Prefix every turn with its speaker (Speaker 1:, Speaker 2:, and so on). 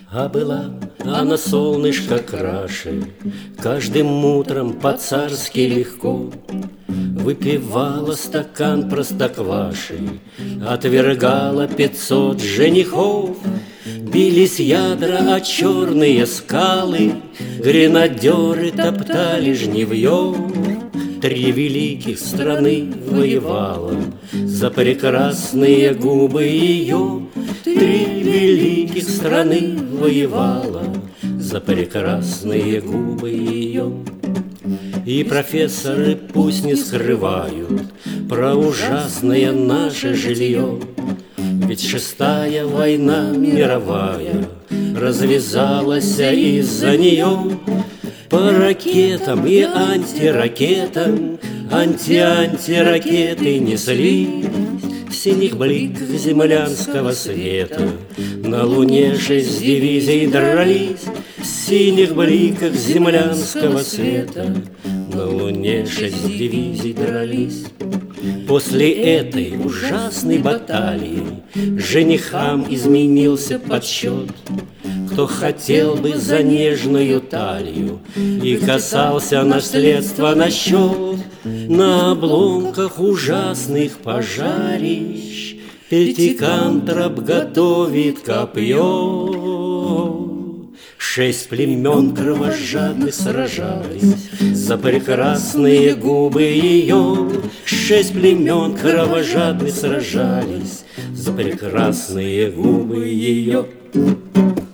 Speaker 1: А была она солнышко краше, каждым утром по-царски легко выпивала стакан простокваши, отвергала 500 женихов. Бились ядра о черные скалы, гренадеры топтали жнивьем. 3 великих страны воевала за прекрасные губы ее. 3 великих страны воевала за прекрасные губы ее. И профессоры пусть не скрывают про ужасное наше жилье, ведь 6-я война мировая развязалась из-за нее. По ракетам и антиракетам антиракеты неслись в синих бликах землянского света. На Луне 6 дивизий дрались в синих бликах землянского света. На Луне 6 дивизий дрались. После этой ужасной баталии женихам изменился подсчет. Кто хотел бы за нежную талию и касался наследства на счет, на обломках ужасных пожарищ Пятикантроп готовит копье. 6 племен кровожадных сражались за прекрасные губы ее. 6 племен кровожадных сражались за прекрасные губы ее.